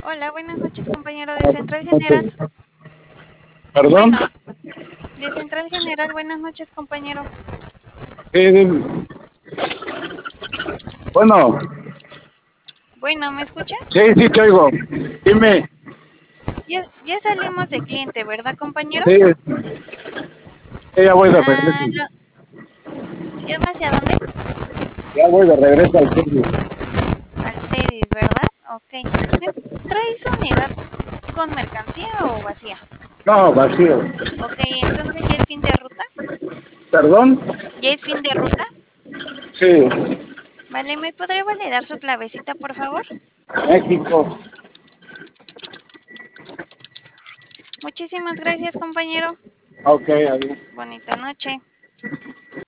Hola, buenas noches, compañero de Central General. ¿Perdón? Bueno, de Central General, buenas noches, compañero. Bueno, Bueno, ¿me escucha? sí, te oigo. Dime. Ya salimos de cliente, ¿verdad, compañero? Sí, ya voy de regreso. Ah, ¿ya va hacia dónde? Ya voy de regreso al servicio. Al Cedis, ¿verdad? Ok. ¿Trae su unidad con mercancía o vacía? No, vacío. Ok, entonces ya es fin de ruta. ¿Perdón? ¿Ya es fin de ruta? Sí, Vale, ¿me podría validar su clavecita, por favor? México. Muchísimas gracias, compañero. Ok, adiós. Bonita noche.